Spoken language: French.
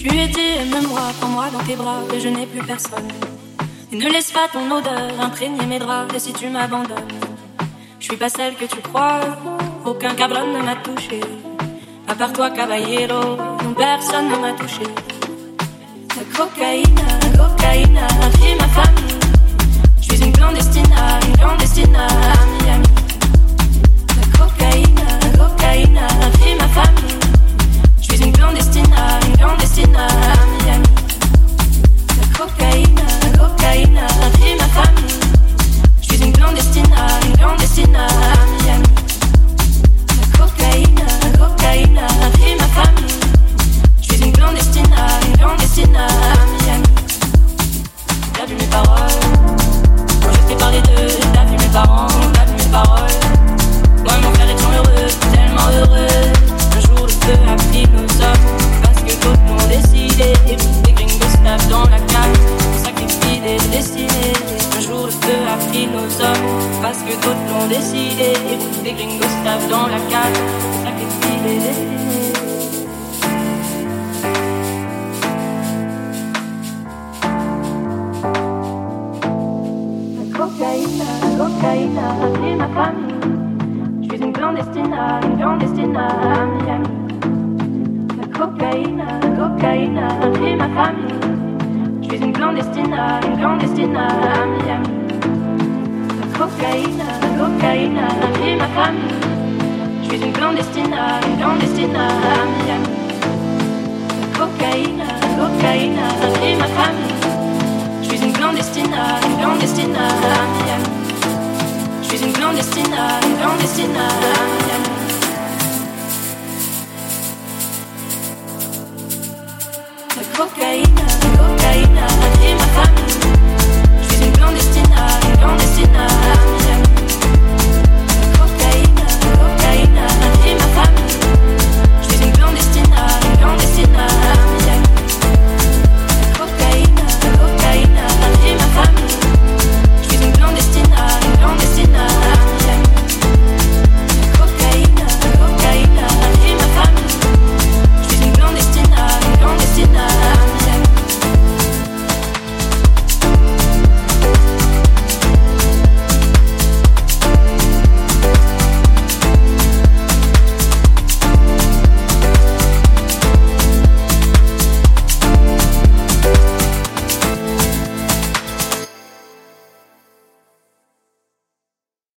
Je lui ai dit aime-moi, prends-moi dans tes bras, que je n'ai plus personne. Et ne laisse pas ton odeur imprégner mes draps, et si tu m'abandonnes, je suis pas celle que tu crois, aucun cabron ne m'a touché. À part toi, caballero, non, personne ne m'a touché. La cocaïne a pris ma famille. Je suis une clandestine à Miami. La cocaïne a pris ma famille. Je suis une clandestine à Miami. La cocaïne a pris ma famille. Je suis une clandestine à Miami. La cocaïne a pris ma famille. Je suis une clandestine à Miami. T'as vu mes paroles, quand je t'ai parlé d'eux. T'as vu mes parents, t'as vu mes paroles. Moi mon frère est heureux, tellement heureux. Un jour le feu a pris nos hommes, parce que d'autres l'ont décidé. Des gringos tapent dans la cave, on sacrifie des destinées. Un jour le feu a pris nos hommes, parce que d'autres l'ont décidé. Des gringos tapent dans la cave, on sacrifie des destinées. La cocaïne a pris ma famille. Je suis une clandestine à Miami. La cocaïne a pris ma famille. Je suis une clandestine à Miami. La cocaïne a pris ma famille. Je suis une clandestine à Miami. La cocaïne a pris ma famille. Je suis une clandestine à Miami. Je suis une clandestine à Miami. La cocaïne a pris ma famille. Je suis une clandestine à